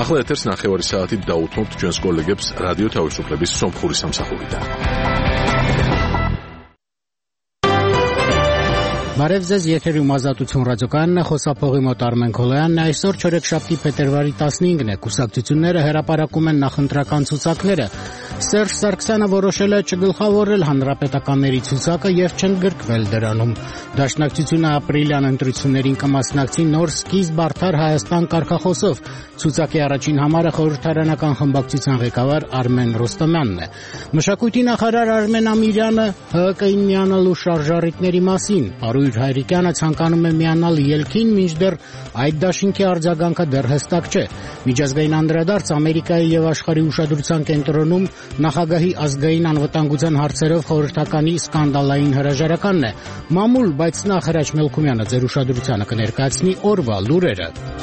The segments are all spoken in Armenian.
ახლა ეთერს 9 საათით დაუთმობთ ჩვენს კოლეგებს რადიო თავისუფლების სომხური სამსახურიდან. Բարև ձեզ, եթերում ազատություն ռադիոկայանն է, խոսափողի մոտ Արմեն Քոլոյանն է, այսօր չորեքշաբթի փետրվարի 15-ն է, կուսակցությունները հրապարակում են նախընտրական ցուցակները, Սերժ Սարգսյանը որոշել է չգլխավորել հանրապետականների ցուցակը եւ չընդգրկվել դրանում, Դաշնակցությունը ապրիլյան ընտրություններին կմասնակցի նոր սկիզբ արդար Հայաստան կարգախոսով, ցուցակի առաջին համարը խորհրդարանական խմբակցության ղեկավար Արմեն Ռոստոմյանն է, Մշակույթի նախարար Արմեն Ամիրյանը ՀԿ-ին միանալու շարժառիթների մասին, Արույր Հայրիկյանը ցանկանում է միանալ ելքին, մինչդեռ այդ դաշինքի արձագանքը դեռ հստակ չէ, Միջազգային անդրադարձ Ամերիկայի եւ աշխարհի ուշադրության կենտրոնում նախագահի ազգային անվտանգության հարցերով խորհրդականի սկանդալային հրաժարականն է, մամուլ, բայց նախ Հրաչ Մելքումյանը ձեր ուշադրությանը կներկայացնի օրվա լուրերը։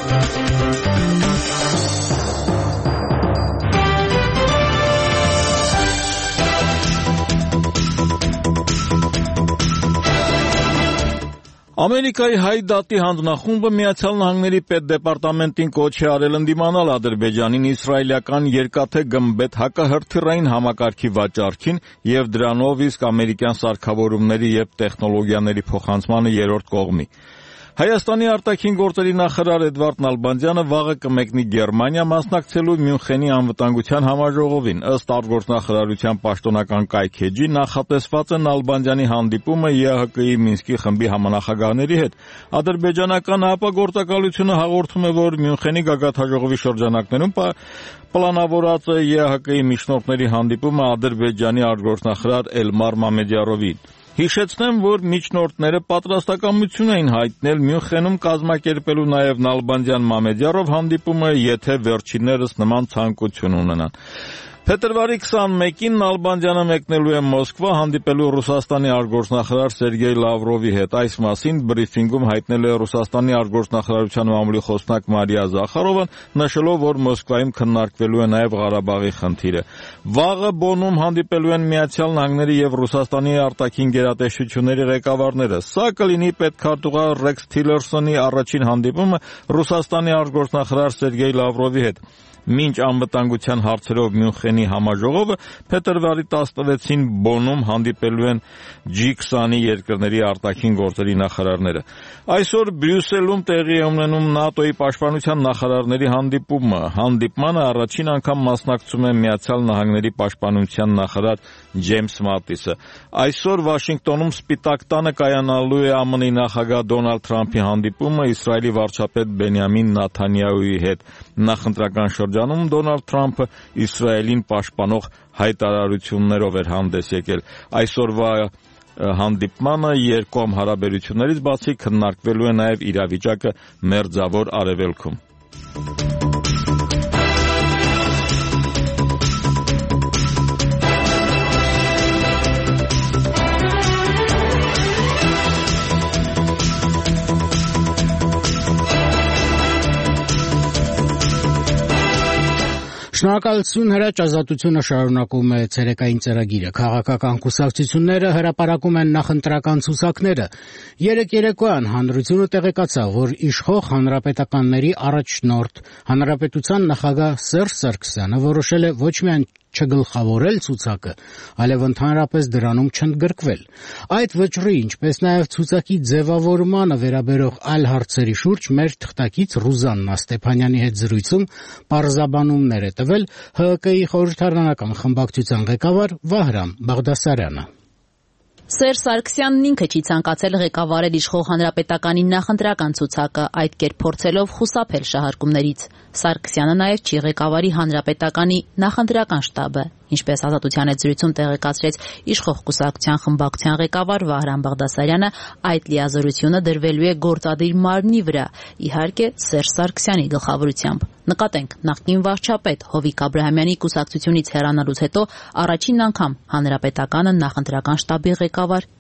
Ամերիկայի հայ դատի հանձնախումբը Միացյալ Նահանգների պետդեպարտամենտին կոչ է արել ընդդիմանալ Ադրբեջանին իսրայելական երկաթե գմբեթ հակահրթիռային համակարգի վաճառքին եւ դրանով իսկ ամերիկյան սարքավորումների եւ տեխնոլոգիաների փոխանցմանը երրորդ կողմի։ Հայաստանի արտաքին գործերի նախարար Էդվարդ Նալբանդյանը վաղը կմեկնի Գերմանիա մասնակցելու Մյունխենի անվտանգության համաժողովին, ըստ արտգործնախարարության պաշտոնական կայքէջի նախատեսված է Նալբանդյանի հանդիպումը ԵԱՀԿ-ի Մինսկի խմբի համանախագահների հետ։ Ադրբեջանական ՀԱՊԿ-ությունը հաղորդում է, որ Մյունխենի գագաթնաժողովի շրջանակներում պլանավորած է ԵԱՀԿ-ի միջնորդների հանդիպումը Ադրբեջանի արտգործնախարար Էլմար Մամեդյարովին։ Հիշեցնեմ, որ միջնորդները պատրաստակամություն էին հայտնել Մյունխենում կազմակերպելու նաև Նալբանդյան Մամեդյարով հանդիպումը, եթե վերջիններս նման ցանկություն ունենան։ Փետրվարի 21-ին Նալբանդյանը մեկնելու է Մոսկվա հանդիպելու Ռուսաստանի արտգործնախարար Սերգեյ Լավրովի հետ։ Այս մասին բրիֆինգում հայտնել է Ռուսաստանի արտգործնախարարության մամուլի խոսնակ Մարիա Զախարովան, նշելով, որ Մոսկվայում քննարկվելու է նաև Ղարաբաղի խնդիրը։ Վաղը Բոնում հանդիպելու են Միացյալ Նահանգների եւ Ռուսաստանի արտաքին գերատեսչությունների ղեկավարները։ Սա կլինի պետքարտուղար Ռեքս Թիլերսոնի առաջին հանդիպումը Ռուսաստանի արտգործնախարար Սերգեյ Լավրովի հետ։ Մինչ անվտանգության հարցերով Մյունխենի համաժողովը փետրվարի 16-ին Բոնում հանդիպելու են G20 երկրների արտաքին գործերի նախարարները։ Այսօր Բրյուսելում տեղի է ունենում ՆԱՏՕ-ի պաշտպանության նախարարների հանդիպումը։ Հանդիպմանը առաջին անգամ մասնակցում է Միացյալ Նահանգների պաշտպանության նախարար Ջեյմս Մատիսը։ Այսօր Վաշինգտոնում Սպիտակ տանը կայանալու է ԱՄՆ-ի նախագահ Դոնալդ Թրամփի հանդիպումը Իսրայելի վարչապետ Բենյամին Նեթանյահուի հետ։ Նախընտրական շրջանում Դոնալդ Թրամփը Իսրայելին պաշտպանող հայտարարություններով էր հանդես եկել։ Այսօրվա հանդիպմանը երկկողմ հարաբերություններից բացի քննարկվելու է նաև իրավիճակը Մերձավոր Արևելքում։ Շնորհակալություն Հրաչ, ազատությունը շարունակում է ցերեկային ծրագիրը։ Քաղաքական կուսակցությունները հրապարակում են նախընտրական ցուցակները։ Երեկ երեկոյան հանրությունը տեղեկացավ, որ իշխող հանրապետականների առաջնորդ հանրապետության նախագահ Սերժ Սարգսյանը որոշել է ոչ միայն չգլխավորել ցուցակը, այլև ընդհանրապես դրանում չընդգրկվել։ Այդ վճռի, ինչպես նաև ցուցակի ձևավորմանը վերաբերող այլ հարցերի շուրջ մեր թղթակից Ռուզաննա Ստեփանյանի հետ զրույցում պարզաբանումներ է տվել ՀԿ-ի խորհրդարանական խմբակցության ղեկավար Վահրամ Բաղդասարյանը։ Սերժ Սարգսյանն ինքը չի ցանկացել ղեկավարել իշխող հանրապետականի նախընտրական ցուցակը, այդ կերպ փորձելով խուսափել շահարկումներից։ Սարգսյանը նաև չի ղեկավարի հանրապետականի նախընտրական շտաբը, ինչպես Ազատության հետ զրույցում տեղեկացրեց իշխող կուսակցության խմբակցության ղեկավար Վահրամ Բաղդասարյանը, այդ լիազորությունը դրվելու է գործադիր մարմնի վրա, իհարկե Սերժ Սարգսյանի գլխավորությամբ։ Նկատենք, նախկին վարչապետ Հովիկ Աբրահամյանի կուսակցությունից հեռանալուց հետո առաջին անգամ հանրապետականը նախընտրական շտաբի ղեկավար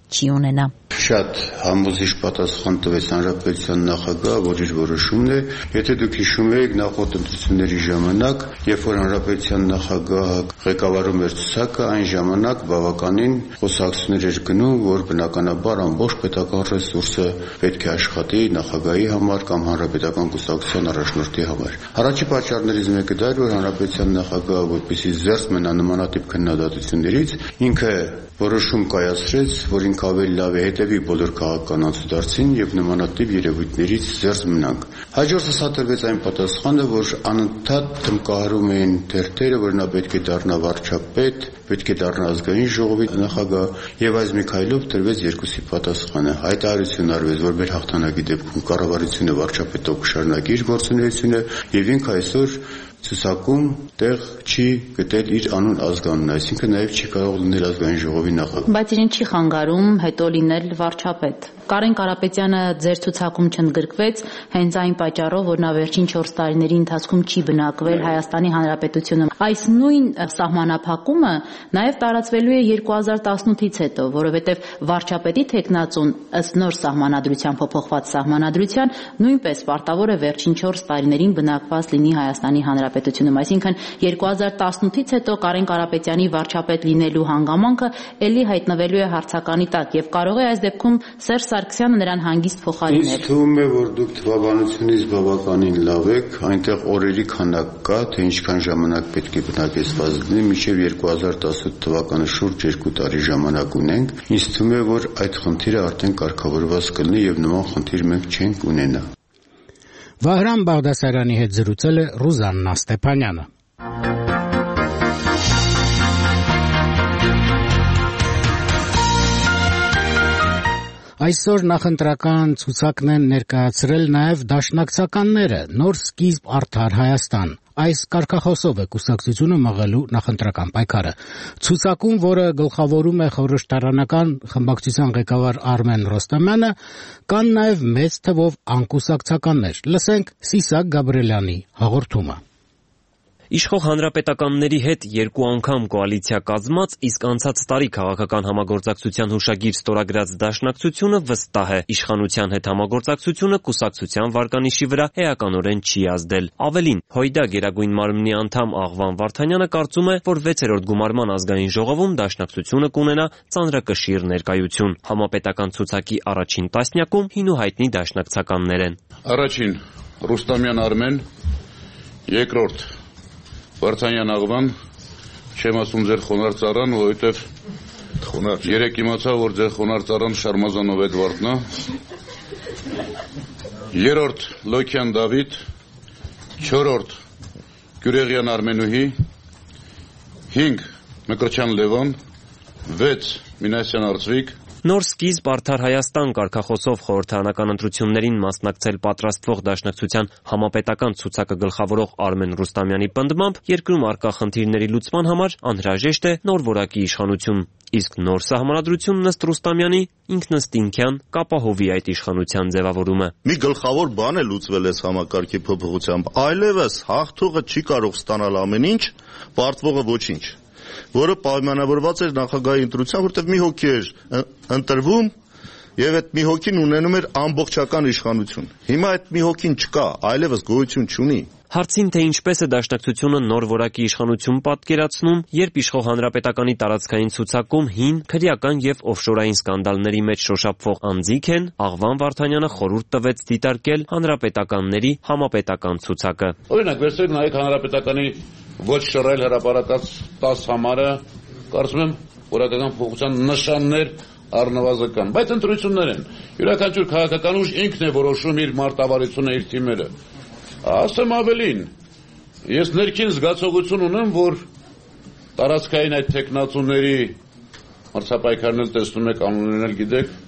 չի ունենա։ Շատ համոզիչ պատասխան տվեց հանրապետության նախագահը, որ իր որոշումն է։ Եթե դուք հիշում եք, նախորդ ընտրությունների ժամանակ, երբ որ հանրապետության նախագահը ղեկավարում էր ցուցակը, այն ժամանակ բավականին խոսակցություններ էր գնում, որ բնականաբար ամբողջ պետական ռեսուրսը պետք է աշխատի նախագահի համար կամ հանրապետական կուսակցության առաջնորդի համար։ Առաջի պատճառներից մեկը դա էր, որ հանրապետության նախագահը, որպեսզի զերծ մնա նմանատիպ քննադատություններից, ինքը որոշում կայացրեց, որ ինքը ավելի լավ է հետևի բոլոր քաղաքական անցուդարձին եւ նմանատիպ երևույթներից զերծ մնանք։ Հաջորդը սա տրվեց այն պատասխանը, որ անընդհատ թմկահարում էին թերթերը, որ նա պետք է դառնա վարչապետ, պետք է դառնա ազգային ժողովի նախագահ, եւ այս մի քայլով տրվեց երկուսի պատասխանը։ Հայտարարություն արվեց, որ մեր հաղթանակի դեպքում կառավարությունը վարչապետով կշարունակի իր գործունեությունը եւ ինքը այսօր ցուցակում տեղ չի գտել իր անուն ազգանունը, այսինքն նաև չի կարող լինել ազգային ժողովի նախագահ։ Բայց իրեն չի խանգարում հետո լինել վարչապետ։ Կարեն Կարապետյանը ձեր ցուցակում չընդգրկվեց հենց այն պատճառով, որ նա վերջին 4 տարիների ընթացքում չի բնակվել Հայաստանի Հանրապետությունում։ Այս նույն սահմանափակումը նաև տարածվելու է 2018-ից հետո, որովհետև վարչապետի տեխնացուն ըստ նոր սահմանադրության փոփոխված սահմանադրության նույնպես պարտավոր է վերջին 4 տարիներին բնակված լինի Հայաստանի Հանրապետությունում։ Այսինքն 2018-ից հետո Կարեն Կարապետյանի վարչապետ լինելու հանգամանքը ելի հայտնվելու է հարցականի տակ եւ կարող է այս դեպքում Սերժ Սարգսյանը նրան հանգիստ փոխարինել։ Ինձ թվում է, որ դուք թվաբանությունից բավականին լավ եք, այնտեղ օրերի քանակ կա, թե ինչքան ժամանակ պետք է բնակեցված լինի, մինչև 2018 թվականը շուրջ 2 տարի ժամանակ ունենք։ Ինձ թվում է, որ այդ խնդիրը արդեն կարգավորված կլինի եւ նման խնդիր մենք չենք ունենա։ Վահրամ Բաղդասարյանի հետ զրուցել է Ռուզաննա Ստեփանյանը։ Այսօր նախընտրական ցուցակն են ներկայացրել նաև դաշնակցականները նոր սկիզբ արդար Հայաստան։ Այս կարգախոսով է կուսակցությունը մղելու նախընտրական պայքարը։ Ցուցակում, որը գլխավորում է խորհրդարանական խմբակցության ղեկավար Արմեն Ռոստամյանը, կան նաև մեծ թվով անկուսակցականներ։ Լսենք Սիսակ Գաբրելյանի հաղորդումը։ Իշխող հանրապետականների հետ 2 անգամ կոալիցիա կազմած, իսկ անցած տարի քաղաքական համագործակցության հուշագիր ստորագրած դաշնակցությունը վստահ է, իշխանության հետ համագործակցությունը կուսակցության վարկանիշի վրա էականորեն չի ազդել։ Ավելին, Հույդա Գերագույն մարմնի անդամ Աղվան Վարդանյանը կարծում է, որ 6-րդ գումարման ազգային ժողովում դաշնակցությունը կունենա ծանրակշիռ ներկայություն։ Համապետական ցուցակի առաջին տասնյակում հին ու հայտնի դաշնակցականներ են։ Առաջին Ռուստամյան Արմեն, երկրորդ Վարդանյան Աղվան, չեմ ասում ձեր խոնար ծառան, որովհետև երեք իմացա, որ ձեր խոնար ծառան Շարմազանով Էդվարդն է, երրորդ Լոքյան Դավիթ, չորրորդ Գյուրեղյան Արմենուհի, 5 Մկրտչյան Լևոն, 6 Մինասյան Արծվիկ, Նոր սկիզբ արդար Հայաստան կարգախոսով խորհրդարանական ընտրություններին մասնակցել պատրաստվող դաշնակցության համապետական ցուցակը գլխավորող Արմեն Ռուստամյանի պնդմամբ երկրում առկա խնդիրների լուծման համար անհրաժեշտ է նոր որակի իշխանություն, իսկ նոր սահմանադրությունն ըստ Ռուստամյանի ինքնըստինքյան կապահովի այդ իշխանության ձևավորումը։ Մի գլխավոր բան է լուծվել այս համակարգի փոփոխությամբ, այլևս հաղթողը չի կարող ստանալ ամեն ինչ, պարտվողը ոչինչ, որը պայմանավորված էր նախագահի ընտրության, որտեղ մի հոգի էր ընտրվում եւ այդ մի հոգին ունենում էր ամբողջական իշխանություն։ Հիմա այդ մի հոգին չկա, այլևս գոյություն չունի։ Հարցին, թե ինչպես է դաշնակցությունը նոր որակի իշխանություն պատկերացնում, երբ իշխող հանրապետականի տարածքային ցուցակում հին, քրեական եւ օֆշորային սկանդալների մեջ շոշափվող անձիկ են, Աղվան Վարդանյանը խորհուրդ տվեց դիտարկել հանրապետականների համապետական ցուցակը։ Օրինակ, վերցրեք նայեք հանրապետականի ոչ շռայլ հրապարակած 10 համարը, կարծում եմ, որակական փոխության նշաններ առնվազն, բայց ընտրություններ են։ Յուրաքանչյուր քաղաքական ուժ ինքն է որոշում իր մարտավարությունը, իր թիմերը։ Ասեմ ավելին, ես ներքին զգացողություն ունեմ, որ տարածքային այդ տեխնացուների մրցապայքարն էլ տեսնում եք, անուններն էլ գիտեք,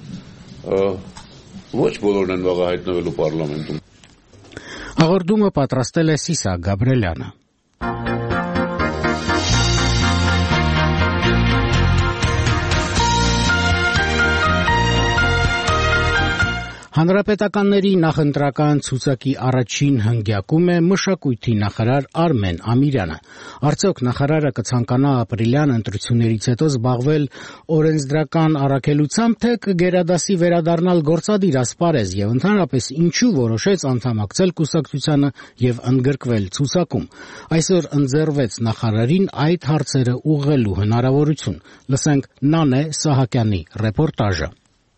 ոչ բոլորն են վաղը հայտնվելու պարլամենտում։ Հաղորդումը պատրաստել է Սիսակ Գաբրելյանը։ Հանրապետականների նախընտրական ցուցակի առաջին հնգյակում է մշակույթի նախարար Արմեն Ամիրյանը։ Արդյոք նախարարը կցանկանա ապրիլյան ընտրություններից հետո զբաղվել օրենսդրական առաքելությամբ, թե կգերադասի վերադառնալ գործադիր ասպարեզ եւ ընդհանրապես ինչու որոշեց անդամակցել կուսակցությանը եւ ընդգրկվել ցուցակում։ Այսօր ընձեռվեց նախարարին այդ հարցերը ուղղելու հնարավորություն։ Լսենք Նանե Սահակյանի ռեպորտաժը։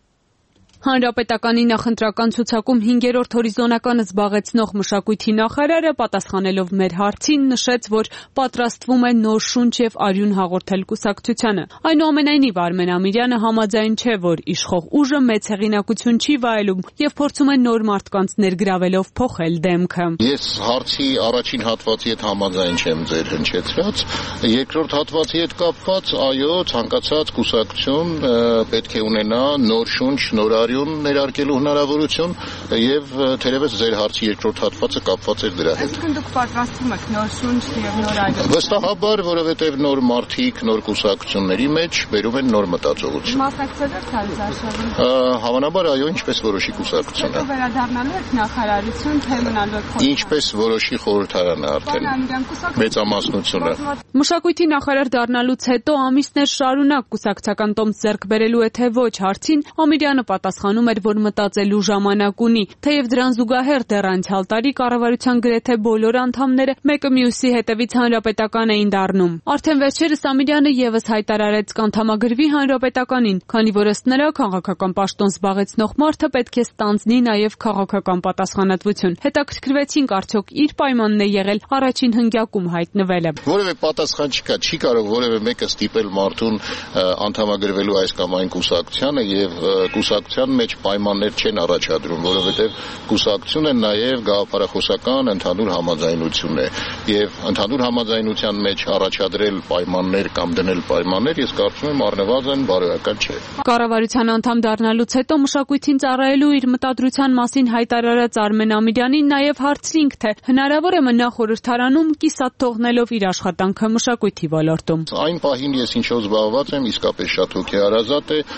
Հանրապետականի նախընտրական ցուցակում 5-րդ հորիզոնականը զբաղեցնող մշակույթի նախարարը պատասխանելով մեր հարցին նշեց, որ պատրաստվում է նոր շունչ եւ արյուն հաղորդել կուսակցությանը։ Այնուամենայնիվ Արմեն Ամիրյանը համաձայն չէ, որ իշխող ուժը մեծ հեղինակություն չի վայելում եւ փորձում է նոր մարդկանց ներգրավելով փոխել դեմքը։ Ես հարցի առաջին հատվածի հետ համաձայն չեմ ձեր հնչեցրած, երկրորդ հատվածի հետ կապված, այո, ցանկացած կուսակցություն պետք է ունենա նոր շունչ, նոր ներարկելու հնարավորություն եւ թերևս ձեր հարցի երկրորդ հատվածը կապված էր դրա հետ։ Այսինքն դուք պատրաստվում եք նոր շունչ եւ նոր այլ։ Վստահաբար, որովհետեւ նոր մարդիկ, նոր կուսակցությունների մեջ բերում են նոր մտածողություն։ Մասնակցել եք հարցաշարին։ Հավանաբար, այո, ինչպես որոշի կուսակցությունը։ Վերադառնալու եք նախարարություն, թե մնալու եք խորհրդարան։ Ինչպես որոշի խորհրդարանը արդեն։ Մեծամասնությունը։ Մշակույթի նախարար դառնալուց հետո ամիսներ շարունակ կուսակցական տոմս ձեռք բերելու է թե ոչ հարցին Ամիրյանը պատասխանում էր, որ մտածելու ժամանակ ունի, թեև դրան զուգահեռ դեռ անցյալ տարի կառավարության գրեթե բոլոր անդամները մեկը մյուսի հետևից հանրապետական էին դառնում։ Արդեն վերջերս Ամիրյանը եւս հայտարարեց կանդամագրվի հանրապետականին, քանի որ ըստ նրա քաղաքական պաշտոն զբաղեցնող մարդը պետք է ստանձնի նաեւ քաղաքական պատասխանատվություն։ Հետաքրքրվեցինք արդյոք իր պայմանն է եղել առաջին հնգյակում հայտնվելը։ Որևէ պատասխան չկա, չի կարող որևէ մեկը ստիպել մարդուն անդամագրվելու այս կամ այն կուսակցությանը եւ կուսակցության մեջ պայմաններ չեն առաջադրում, որովհետև կուսակցությունը նաև գաղափարախոսական ընդհանուր համաձայնություն է եւ ընդհանուր համաձայնության մեջ առաջադրել պայմաններ կամ դնել պայմաններ, ես կարծում եմ առնվազն բարոյական չէ։ Կառավարության անդամ դառնալուց հետո մշակույթին ծառայելու իր մտադրության մասին հայտարարած Արմեն Ամիրյանին նաև հարցրինք, թե հնարավոր է մնա խորհրդարանում կիսատ թողնելով իր աշխատանքը մշակույթի ոլորտում։ Այն պահին ես ինչով զբաղված եմ, իսկապես շատ հոգեհարազատ է։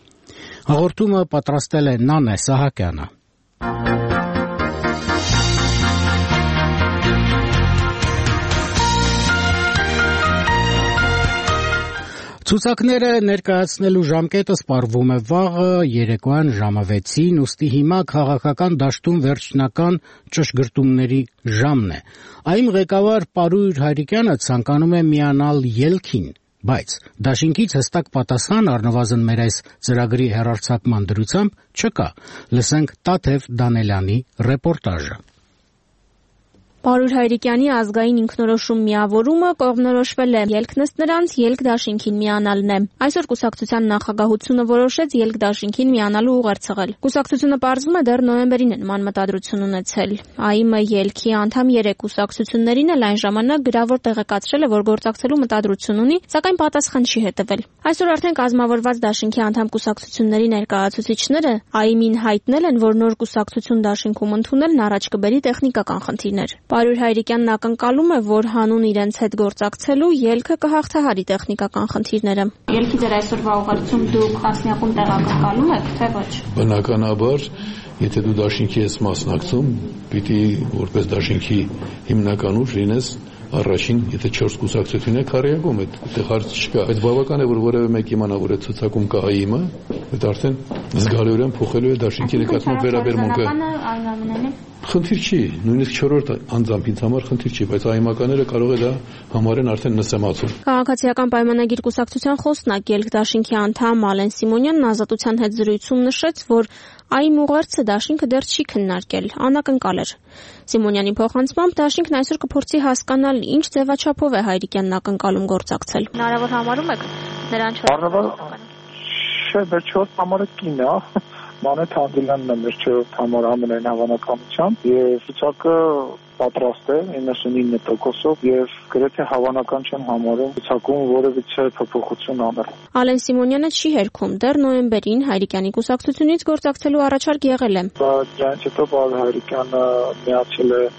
Հաղորդումը պատրաստել է Նանե Սահակյանը։ Ցուցակները ներկայացնելու ժամկետը սպառվում է վաղը երեկոյան ժամը 6-ին, ուստի հիմա քաղաքական դաշտում վերջնական ճշգրտումների ժամն է։ Այն ղեկավար Պարույր Հայրիկյանը ցանկանում է միանալ ելքին, բայց դաշինքից հստակ պատասխան առնվազն մեր այս ծրագրի հեռարձակման դրությամբ չկա։ Լսենք Տաթև Դանելյանի ռեպորտաժը։ Պարույր Հայրիկյանի ազգային ինքնորոշում միավորումը կողմնորոշվել է։ Ելքն ըստ նրանց ելք դաշինքին միանալն է։ Այսօր կուսակցության նախագահությունը որոշեց ելք դաշինքին միանալու ուղերձ ցղել։ Կուսակցությունը պարզվում է դեռ նոյեմբերին է նման մտադրություն ունեցել։ ԱԻՄ ելքի անդամ 3 կուսակցություններին էլ այն ժամանակ գրավոր տեղեկացրել է, որ գործակցելու մտադրություն ունի, սակայն պատասխան չի հետևել։ Այսօր արդեն կազմավորված դաշինքի անդամ կուսակցությունների ներկայացուցիչները ԱԻՄ-ին հայտնել են, որ նոր կուսակցություն դաշինքում ընդունելն առաջ կբերի տեխնիկական խնդիրներ։ Պարույր Հայրիկյանն ակնկալում է, որ հանուն իրենց հետ գործակցելու ելքը կհաղթահարի տեխնիկական խնդիրները։ Ելքի ձեր այսօրվա ուղերձում դուք տասնյակում տեղակայում եք, թե ոչ։ Բնականաբար, եթե դու դաշինքի ես մասնակցում, պիտի որպես դաշինքի հիմնական ուժ լինես առաջին, եթե 4 կուսակցություն է քարեակում, այդտեղ հարց չկա, բայց բավական է, որ որևէ մեկ իմանա, որ այդ ցուցակում կա ԱԻՄ-ը, այդ արդեն զգալիորեն փոխելու է դաշինքի նկատմամբ վերաբերմունքը։ Խնդիր չի, նույնիսկ 4-րդ անձամբ ինձ համար խնդիր չի, բայց ԱԻՄ-ականները կարող է դա համարեն արդեն նսեմացում։ Քաղաքացիական պայմանագիր կուսակցության խոսնակ ելք դաշինքի անդամ Ալեն Սիմոնյանն Ազատության հետ զրույցում նշեց, որ ԱԻՄ ուղերձը դաշինքը դեռ չի քննարկել, անակնկալ էր։ Սիմոնյանի փոխանցմամբ դաշինքն այսօր կփորձի հասկանալ, ինչ ձևաչափով է Հայրիկյանն ակնկալում գործակցել։ Հնարավոր համարում եք նրան 4 չէ, մեր 4 համարը կին է, Մանեթ Հանդիլյանն է մեր 4 համար ամենայն հավանականությամբ եւ ցուցակը պատրաստ է 99%-ով եւ գրեթե հավանական չեմ համարում ցուցակում որևիցե փոփոխություն անել։ Ալեն Սիմոնյանը չի հերքում, դեռ նոյեմբերին Հայրիկյանի կուսակցությունից գործակցելու առաջարկ եղել է։ Բայց դրանից հետո Պարույր Հայրիկյանը միացել է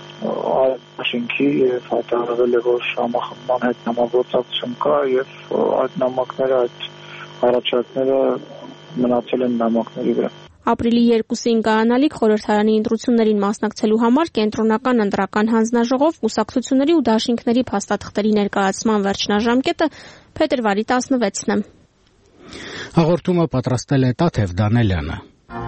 դաշինքի եւ հայտարարել է, որ համախմբման հետ համագործակցություն կա եւ այդ նամակները, այդ առաջարկները մնացել են նամակների վրա։ Ապրիլի 2-ին կայանալիք խորհրդարանի ընտրություններին մասնակցելու համար կենտրոնական ընտրական հանձնաժողով կուսակցությունների ու դաշինքների փաստաթղթերի ներկայացման վերջնաժամկետը փետրվարի 16-ն է։ Հաղորդումը պատրաստել է Տաթև Դանելյանը։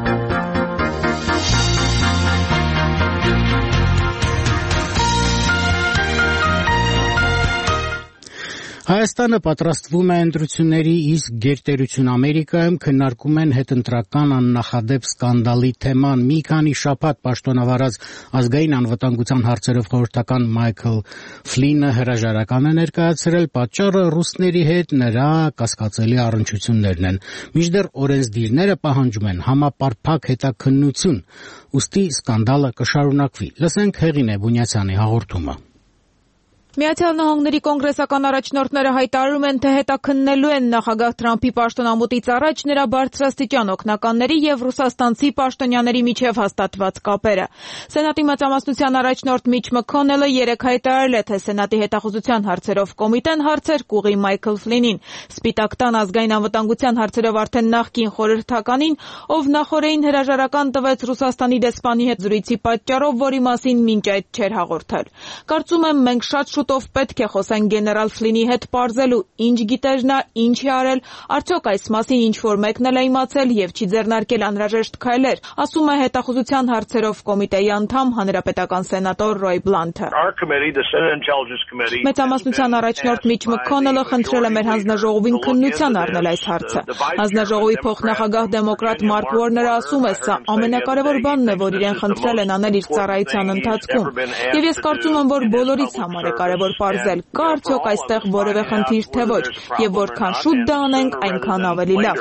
Հայաստանը պատրաստվում է ընտրությունների, իսկ գերտերություն Ամերիկայում քննարկում են հետընտրական աննախադեպ սկանդալի թեման։ Մի քանի շաբաթ պաշտոնավարած ազգային անվտանգության հարցերով խորհրդական Մայքլ Ֆլինը հրաժարական է ներկայացրել, պատճառը ռուսների հետ նրա կասկածելի առնչություններն են։ Մինչդեռ օրենսդիրները պահանջում են համապարփակ հետաքննություն, ուստի սկանդալը կշարունակվի։ Լսենք Հեղինե Բունյացյանի հաղորդումը։ Միացյալ Նահանգների կոնգրեսական առաջնորդները հայտարարում են, թե հետաքննելու են նախագահ Թրամփի պաշտոնամուտից առաջ նրա բարձրաստիճան օգնականների եւ ռուսաստանցի պաշտոնյաների միջև հաստատված կապերը։ Սենատի մեծամասնության առաջնորդ Միչ Մքոնելը երեկ հայտարարել է, թե Սենատի հետախուզության հարցերով կոմիտեն հարցեր կուղի Մայքլ Ֆլինին, Սպիտակ տան ազգային անվտանգության հարցերով արդեն նախկին խորհրդականին, ով նախորդին հրաժարական տվեց Ռուսաստանի դեսպանի հետ զրույցի պատճառով, որի մասին մինչ այդ չէր հաղորդել։ Կարծում եմ, մենք շատ շուտով պետք է խոսենք գեներալ Ֆլինի հետ պարզելու, ինչ գիտեր նա, ինչ է արել, արդյոք այս մասին ինչ-որ մեկն էլ է իմացել եւ չի ձեռնարկել անհրաժեշտ քայլեր, ասում է հետախուզության հարցերով կոմիտեի անդամ հանրապետական սենատոր Ռոյ Բլանթը։ Մեծամասնության առաջնորդ Միչ Մքոնելը խնդրել է մեր հանձնաժողովին քննության առնել այս հարցը։ Հանձնաժողովի փոխնախագահ դեմոկրատ Մարկ Ուորները ասում է, սա ամենակարևոր բանն է, որ իրեն խնդրել են անել իր ծառայության ընթացքում։ Եվ ես կարծում եմ, որ բոլորից համար է կարևոր պարզել, կա արդյոք այստեղ որևէ խնդիր թե ոչ, եւ որքան շուտ դա անենք, այնքան ավելի լավ։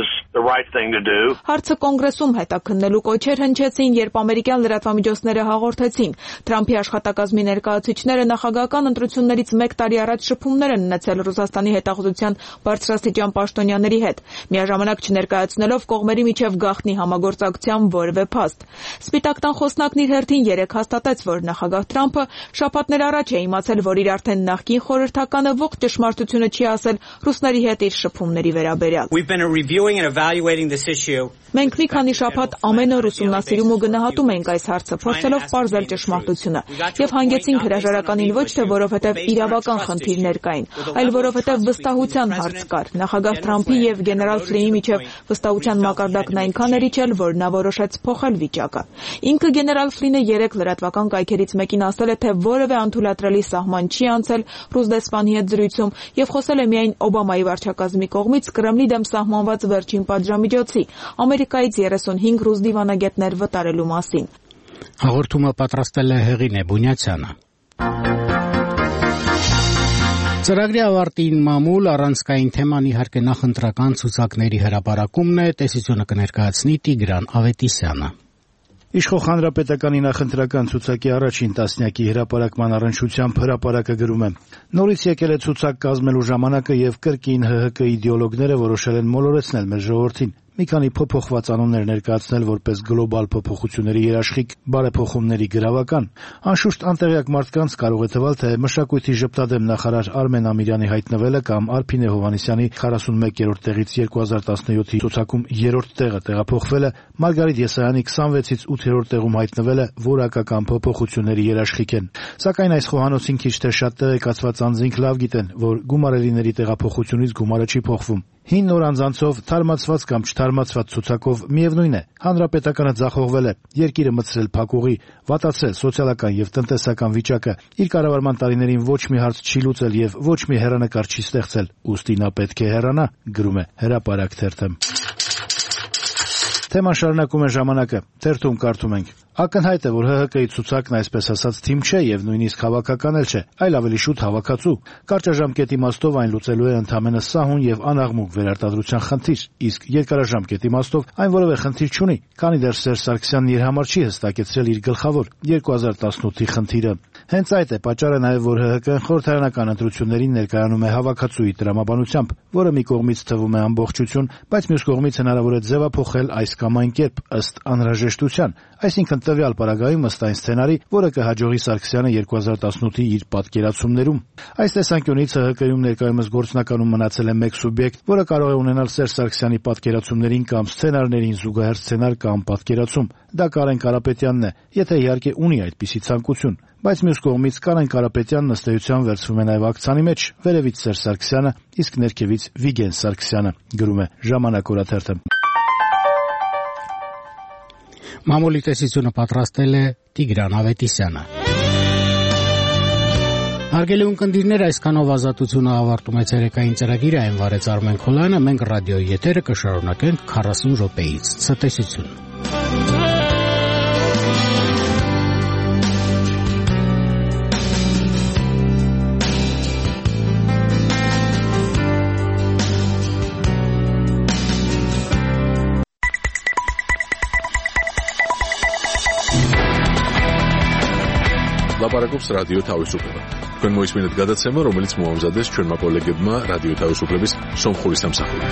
Հարցը կոնգրեսում հետաքննելու կոչեր հնչեցին, երբ ամերիկյան լրատվամիջոցները հաղորդեցին, Թրամփի աշխատակազմի ներկայացուցիչները նախագահական ընտրություններից 1 տարի առաջ շփումներ են ունեցել Ռուսաստանի հետախուզության բարձրաստիճան պաշտոնյաների հետ, միաժամանակ չներկայացնելով կողմերի միջև գաղտնի համագործակցության որևէ փաստ։ Սպիտակ տան խոսնակն իր հերթին երեկ հաստատեց, որ նախագահ Թրամփը շաբաթներ առաջ է իմացել, որ իր արդեն նախկին խորհրդականը ողջ ճշմարտությունը չի ասել ռուսների հետ իր շփումների վերաբերյալ։ Մենք մի քանի շաբաթ ամեն օր ուսումնասիրում ու գնահատում ենք այս հարցը, փորձելով պարզել ճշմարտությունը, եւ հանգեցինք հրաժարականին ոչ թե որովհետեւ իրավական խնդիրներ կային, այլ որովհետեւ վստահության հարց կար։ Նախագահ Թրամփի եւ գեներալ Ֆլինի միջև վստահության մակարդակն այնքան էր իջել, որ նա որոշեց փոխել վիճակը։ Ինքը գեներալ Ֆլինը երեք լրատվական կայքերից մեկին ասել է, թե որևէ անթույլատրելի սահման չի անցել ռուս դեսպանի հետ զրույցում եւ խոսել է միայն Օբամայի վարչակազմի կողմից Կրեմլի դեմ սահմանված վերջին պատժամիջոցի, Ամերիկայից 35 ռուս դիվանագետներ վտարելու մասին։ Հաղորդումը պատրաստել է Հեղինե Բունյացյանը։ Ծրագրի ավարտին մամուլ առանցքային թեման իհարկե նախընտրական ցուցակների հրապարակումն է, տեսությունը կներկայացնի Տիգրան Ավետիսյանը։ Իշխող հանրապետականի նախընտրական ցուցակի առաջին տասնյակի հրապարակման առնչությամբ հրապարակը գրում է. Նորից եկել է ցուցակ կազմելու ժամանակը եւ կրկին ՀՀԿ իդեոլոգները որոշել են մոլորեցնել մեր ժողովրդին։ Մի քանի փոփոխված անուններ ներկայացնել որպես գլոբալ փոփոխությունների երաշխիք, բարեփոխումների գրավական։ Անշուշտ անտեղյակ մարդկանց կարող է թվալ, թե մշակույթի ժպտադեմ նախարար Արմեն Ամիրյանի հայտնվելը կամ Արփինե Հովհաննիսյանի 41-րդ տեղից 2017-ի ցուցակում 3-րդ տեղը տեղափոխվելը, Մարգարիտ Եսայանի 26-ից 8-րդ տեղում հայտնվելը որակական փոփոխությունների երաշխիք են։ Սակայն այս խոհանոցին քիչ թե շատ տեղեկացված անձինք լավ գիտեն, որ գումարելիների տեղափոխությունից գումարը չի փոխվում։ Հին նոր անձանցով, թարմացված կամ չթարմացված ցուցակով միևնույն է, հանրապետականը ձախողվել է, երկիրը մտցրել փակուղի, վատացրել սոցիալական եւ տնտեսական վիճակը, իր կառավարման տարիներին ոչ մի հարց չի լուծել եւ ոչ մի հեռանկար չի ստեղծել, ուստի նա պետք է հեռանա, գրում է Հրապարակ թերթը։ Թեման շարունակում է Ժամանակը, թերթում կարդում ենք. Ակնհայտ է, որ ՀՀԿ-ի ցուցակն այսպես ասած թիմ չէ եւ նույնիսկ հավաքական էլ չէ, այլ ավելի շուտ հավաքածու։ Կարճաժամկետ իմաստով այն լուծելու է ընդամենը սահուն եւ անաղմուկ վերարտադրության խնդիր, իսկ երկարաժամկետ իմաստով այն որևէ խնդիր չունի, քանի դեռ Սերժ Սարգսյանն իր համար չի հստակեցրել իր գլխավոր 2018-ի խնդիրը։ Հենց այդ է պատճառը նաեւ, որ ՀՀԿ-ն խորհրդարանական ընտրություններին ներկայանում է հավաքածուի տրամաբանությամբ, որը մի կողմից թվում է ամբողջություն, բայց մյուս կողմից հնարավոր է ձևափոխել այս կամ այն կերպ ըստ անհրաժեշտության, այսինքն տվյալ պարագայում ըստ այն սցենարի, որը կհաջողի Սարգսյանը 2018-ի իր պատկերացումներում։ Այս տեսանկյունից ՀՀԿ-ում ներկայումս գործնականում մնացել է մեկ սուբյեկտ, որը կարող է ունենալ Սերժ Սարգսյանի պատկերացումներին կամ սցենարներին զուգահեռ սցենար կամ պատկերացում։ Դա Կարեն Կարապետյանն է, եթե իհարկե ունի այդպիսի ցանկություն։ Բայց մյուս կողմից Կարեն Կարապետյանն ըստ էության վերցվում է նաև ակցանի մեջ, վերևից Սերժ Սարգսյանը, իսկ ներքևից Վիգեն Սարգսյանը, գրում է Ժամանակ օրաթերթը։ Մամուլի տեսությունը պատրաստել է Տիգրան Ավետիսյանը։ Հարգելի ունկնդիրներ, այսքանով Ազատությունը ավարտում է ցերեկային ծրագիրը, այն վարեց Արմեն Քոլյանը, մենք ռադիոյի եթերը կշարունակենք 40 րոպեից։ Ցտեսություն։ ლაპარაკობს რადიო თავისუფლება. თქვენ მოისმინეთ გადაცემა, რომელიც მოამზადეს ჩვენმა კოლეგებმა რადიო თავისუფლების სომხური სამსახურით.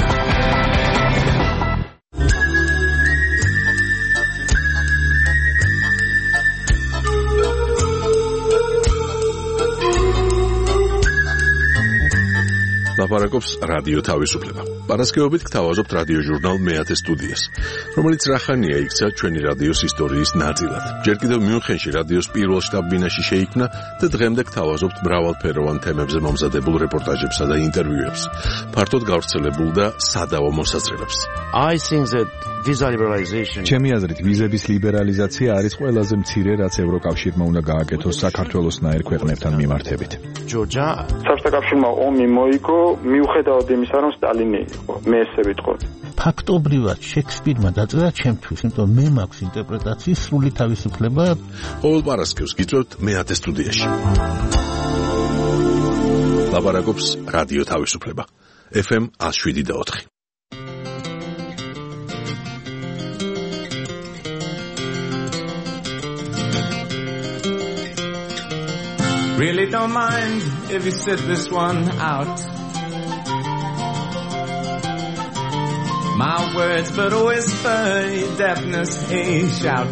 ლაპარაკობს რადიო თავისუფლება. Პარასკევობით გთავაზობთ რადიო ჟურნალ მეათე სტუდიას, რომელიც რახანია იქცა ჩვენი რადიოს ისტორიის ნაწილად. ჯერ კიდევ მიუნხენში რადიოს პირველ შტაბ-ბინაში შეიქმნა და დღემდე გთავაზობთ მრავალფეროვან თემებზე მომზადებულ რეპორტაჟებსა და ინტერვიუებს, ფართოდ გავრცელებულ და სადავო მოსაზრებებს. I think that visa liberalization. ჩემი აზრით, ვიზების ლიბერალიზაცია არის ყველაზე მცირე, რაც ევროკავშირმა უნდა გააკეთოს საქართველოსნაირ ქვეყნებთან მიმართებით. Georgia. საბჭოთა ომი მოიგო მიუხედავად იმისა, რომ სტალინი იყო, მე ესე ვიტყოდი. ფაქტობრივად შექსპირმა დაწერა ჩემთვის, იმიტომ მე მაქვს ინტერპრეტაციის სრული თავისუფლება. ყოველ პარასკევს გიწევთ მეათე სტუდიაში. ლაპარაკობს რადიო თავისუფლება. FM 107.4. Really don't mind if you sit this one out. My words but a whisper, your deafness a shout.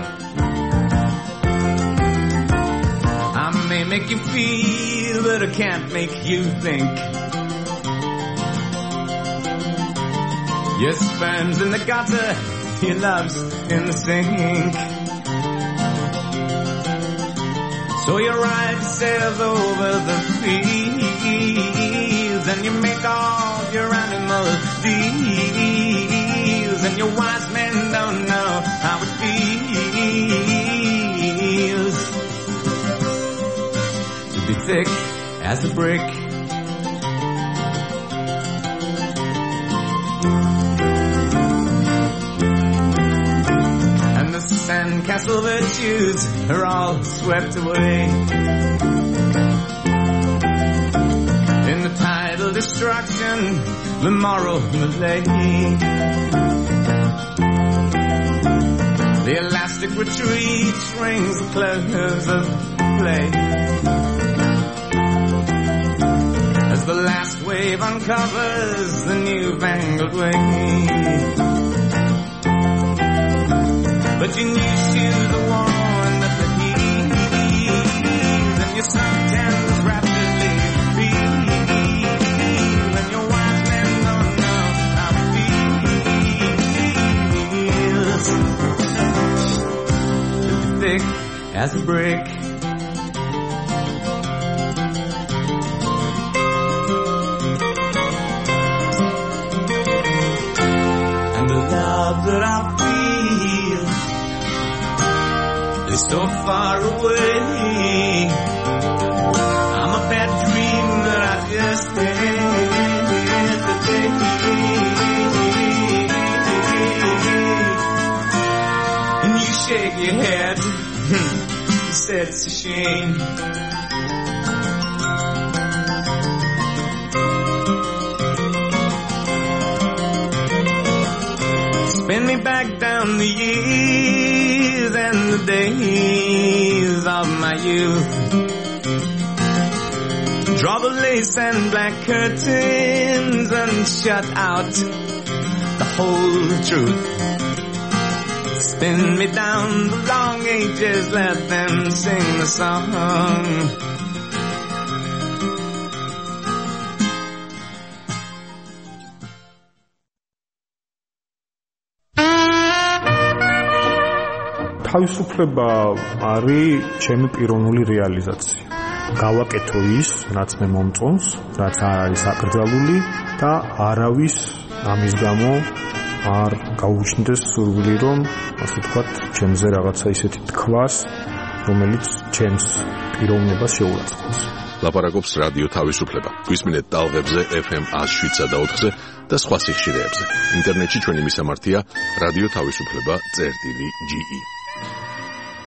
I may make you feel, but I can't make you think. Your sperm's in the gutter, your love's in the sink. So you ride yourself over the fields and you make all your animal deals, and your wise men don't know how it feels to be thick as a brick. Sandcastle virtues are all swept away in the tidal destruction, the moral malaise. The elastic retreat rings the close of play as the last wave uncovers the newfangled way. But your new shoes are worn at the heels, and your suntans rapidly reveal, and your wise men don't know how it feels to be thick as a brick. And the love that I feel is so far away. I'm a bad dream that I just had today. And you shake your head, you said it's a shame. Spin me back down the years and the days of my youth. Draw the lace and black curtains and shut out the whole truth. Spin me down the long ages, let them sing the song. თავისუფლება არის ჩემი პიროვნული რეალიზაცია. გავაკეთო ის, რაც მე მომწონს, რაც არ არის აკრძალული და არავის ამის გამო არ გაუჩნდეს სურვილი, რომ ასე ვთქვათ, ჩემზე რაღაცა ისეთი თქვას, რომელიც ჩემს პიროვნებას შეურაცხყოფს. ლაპარაკობს რადიო თავისუფლება. გვისმინეთ ტალღებზე FM 107 და 4-ზე და სხვა სიხშირეებზე. ინტერნეტში ჩვენი მისამართია რადიო თავისუფლება.ge